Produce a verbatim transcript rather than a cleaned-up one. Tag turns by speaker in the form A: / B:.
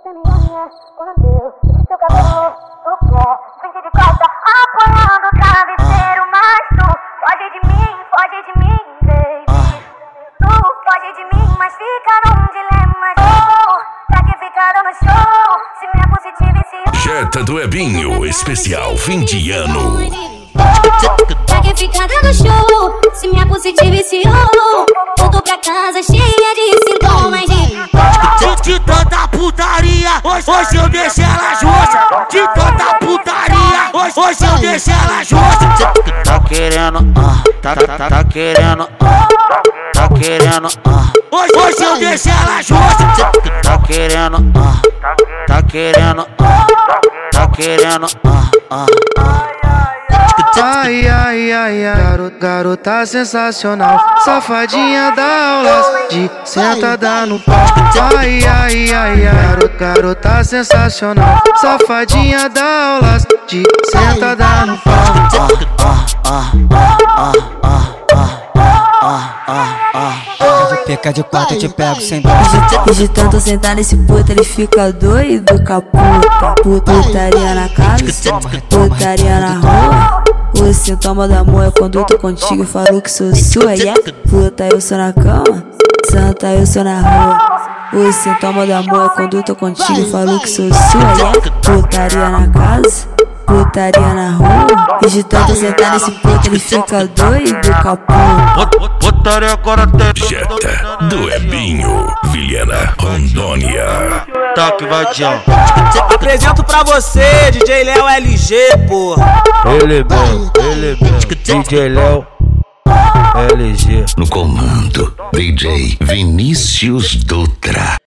A: Você me olha quando eu deixo seu cabelo no pé, frente de costa, apoiando o travesseiro. Mas tu foge de mim, foge de mim, baby. Tu foge de mim, mas fica num dilema. Oh, pra que ficar no show, se me é positivo e se...
B: Jetta do Ebinho, especial fim de ano.
A: Pra que ficar dando show, se minha positiva viciou. Voltou pra casa cheia de sintomas de...
C: De tanta putaria, hoje, hoje eu deixo ela justa. De tanta putaria, hoje, hoje eu deixo ela justa. Tá querendo, ah, tá, tá, tá, tá querendo, ah, tá querendo, ah. Hoje, hoje eu deixo ela justa. Tá querendo, ah, tá querendo, ah, tá querendo, ah, ah, ah.
D: Ai, ai, ai, ai, garota, garota sensacional, safadinha da aula de sentada no pau. Ai, ai, ai, ai, garota, garota sensacional, safadinha da aula de sentada no pau.
C: Ah, ah, ah, ah, ah, ah, ah.
E: Pica de quatro, eu te pego sem dó.
F: E de tanto sentar nesse puto, ele fica doido com a puta. Putaria na casa, putaria na rua. O sintoma do amor é quando eu tô contigo e falo que sou sua. E é puta, eu sou na cama, santa, eu sou na rua. O sintoma do amor é quando eu tô contigo e falo que sou sua. E é putaria na casa, putaria na rua. E de tanto sentar nesse puto, ele fica doido com a puta.
C: Putaria agora tem.
B: Jetta do Ebinho, Vilhena, Rondônia.
C: Tá que vai John.
E: Apresento pra você, D J Léo L G, porra.
C: Ele mesmo, ele mesmo, D J Léo L G.
B: No comando, D J Vinícius Dutra.